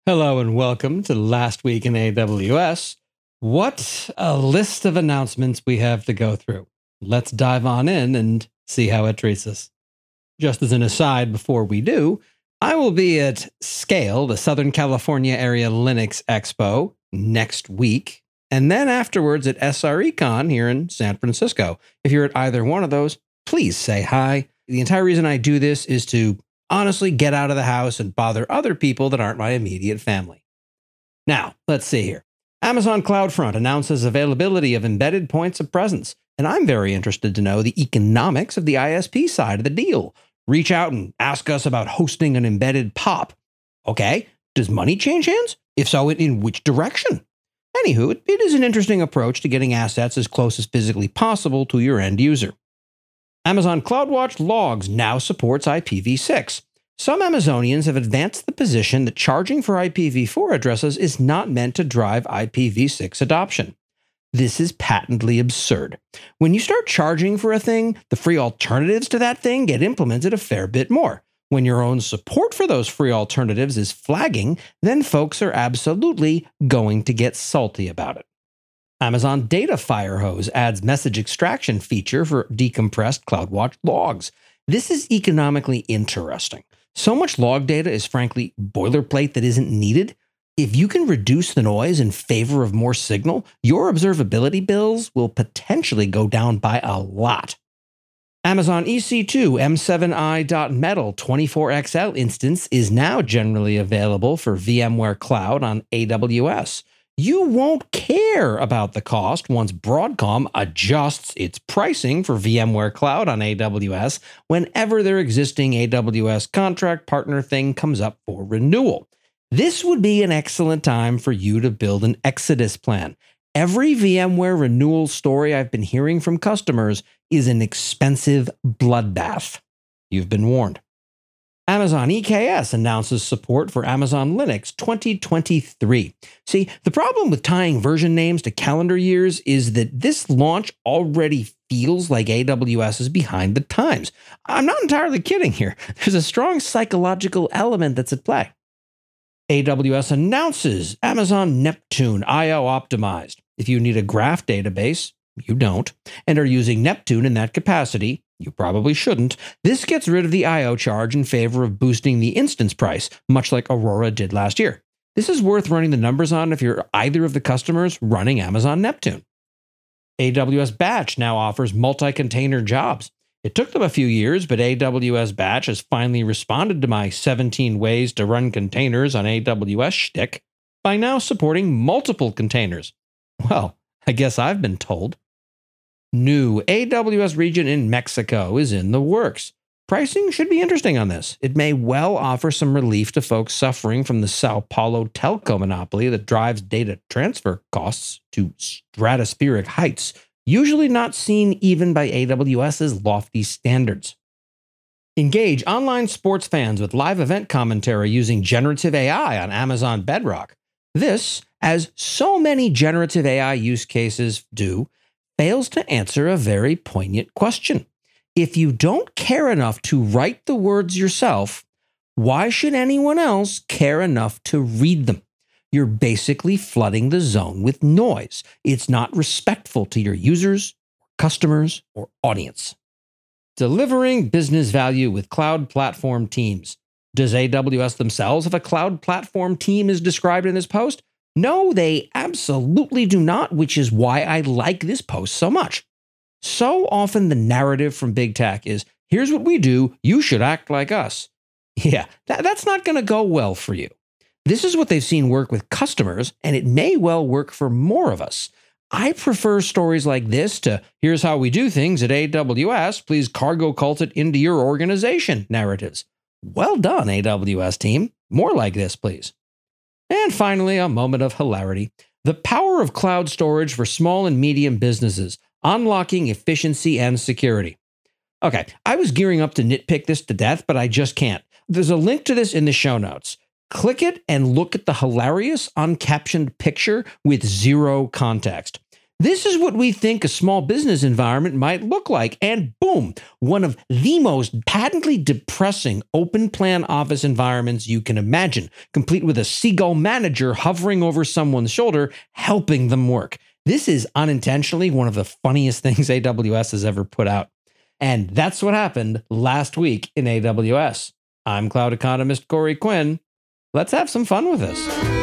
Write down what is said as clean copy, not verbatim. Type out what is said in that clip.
Hello and welcome to Last Week in AWS. What a list of announcements we have to go through. Let's dive on in and see how it treats us. Just as an aside before we do, I will be at Scale, the Southern California Area Linux Expo, next week, and then afterwards at SRECon here in San Francisco. If you're at either one of those, please say hi. The entire reason I do this is to honestly get out of the house and bother other people that aren't my immediate family. Now, let's see here. Amazon CloudFront announces availability of embedded points of presence, and I'm very interested to know the economics of the ISP side of the deal. Reach out and ask us about hosting an embedded POP. Okay, does money change hands? If so, in which direction? Anywho, it is an interesting approach to getting assets as close as physically possible to your end user. Amazon CloudWatch Logs now supports IPv6. Some Amazonians have advanced the position that charging for IPv4 addresses is not meant to drive IPv6 adoption. This is patently absurd. When you start charging for a thing, the free alternatives to that thing get implemented a fair bit more. When your own support for those free alternatives is flagging, then folks are absolutely going to get salty about it. Amazon Data Firehose adds message extraction feature for decompressed CloudWatch logs. This is economically interesting. So much log data is frankly boilerplate that isn't needed. If you can reduce the noise in favor of more signal, your observability bills will potentially go down by a lot. Amazon EC2 M7i.Metal 24XL instance is now generally available for VMware Cloud on AWS. You won't care about the cost once Broadcom adjusts its pricing for VMware Cloud on AWS whenever their existing AWS contract partner thing comes up for renewal. This would be an excellent time for you to build an exodus plan. Every VMware renewal story I've been hearing from customers is an expensive bloodbath. You've been warned. Amazon EKS announces support for Amazon Linux 2023. See, the problem with tying version names to calendar years is that this launch already feels like AWS is behind the times. I'm not entirely kidding here. There's a strong psychological element that's at play. AWS announces Amazon Neptune I/O optimized. If you need a graph database, you don't, and are using Neptune in that capacity, you probably shouldn't. This gets rid of the I/O charge in favor of boosting the instance price, much like Aurora did last year. This is worth running the numbers on if you're either of the customers running Amazon Neptune. AWS Batch now offers multi-container jobs. It took them a few years, but AWS Batch has finally responded to my 17 ways to run containers on AWS shtick by now supporting multiple containers. Well, I guess I've been told. New AWS region in Mexico is in the works. Pricing should be interesting on this. It may well offer some relief to folks suffering from the Sao Paulo telco monopoly that drives data transfer costs to stratospheric heights, usually not seen even by AWS's lofty standards. Engage online sports fans with live event commentary using generative AI on Amazon Bedrock. This, as so many generative AI use cases do, fails to answer a very poignant question. If you don't care enough to write the words yourself, why should anyone else care enough to read them? You're basically flooding the zone with noise. It's not respectful to your users, customers, or audience. Delivering business value with cloud platform teams. Does AWS themselves have a cloud platform team as described in this post? No, they absolutely do not, which is why I like this post so much. So often the narrative from big tech is, here's what we do, you should act like us. Yeah, that's not going to go well for you. This is what they've seen work with customers, and it may well work for more of us. I prefer stories like this to, here's how we do things at AWS, please cargo cult it into your organization narratives. Well done, AWS team. More like this, please. And finally, a moment of hilarity. The power of cloud storage for small and medium businesses, unlocking efficiency and security. Okay, I was gearing up to nitpick this to death, but I just can't. There's a link to this in the show notes. Click it and look at the hilarious uncaptioned picture with zero context. This is what we think a small business environment might look like. And boom, one of the most patently depressing open plan office environments you can imagine, complete with a seagull manager hovering over someone's shoulder, helping them work. This is unintentionally one of the funniest things AWS has ever put out. And that's what happened last week in AWS. I'm cloud economist Corey Quinn. Let's have some fun with this.